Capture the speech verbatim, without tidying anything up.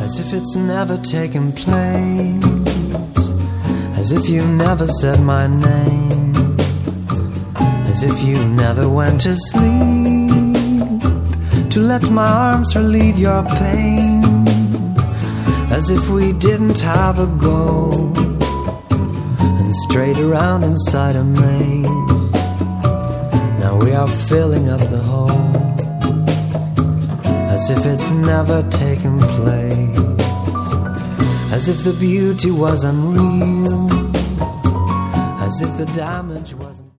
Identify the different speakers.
Speaker 1: as if it's never taken place, as if you never said my name, as if you never went to sleep to let my arms relieve your pain, as if we didn't have a goal and strayed around inside a maze. Now we are filling up the hole, as if it's never taken place, as if the beauty was unreal, as if the damage wasn't